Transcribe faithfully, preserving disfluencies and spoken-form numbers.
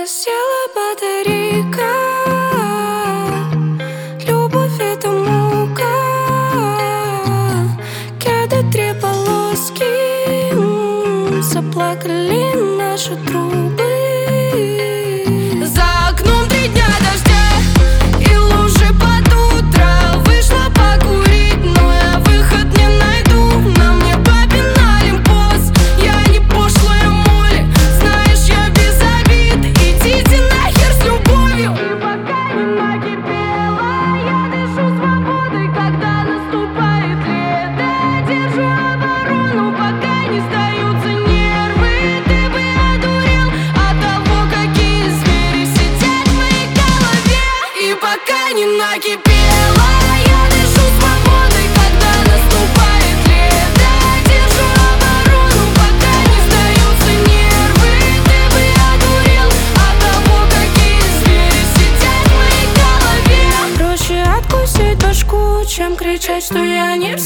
меня села батарейка. Любовь — это мука. Кеды три полоски, м-м, заплакали наши трубы. За окном три дня дождя и лужи под утро. Вышла покурить, но я выход не найду. На мне папин олимпос, я не пошлая молли. Знаешь, я без обид, идите нахер с любовью. И пока не накипело, я дышу свободой, когда наступает лето. Держу оборону, пока не сдаются нервы. Ты бы одурел от того, какие звери сидят в моей голове. И пока не накипело, я дышу свободой, когда наступает лето. Держу оборону, пока не сдаются нервы. Ты бы одурел от того, какие звери сидят в моей голове. Проще откусить башку, чем кричать, что я не в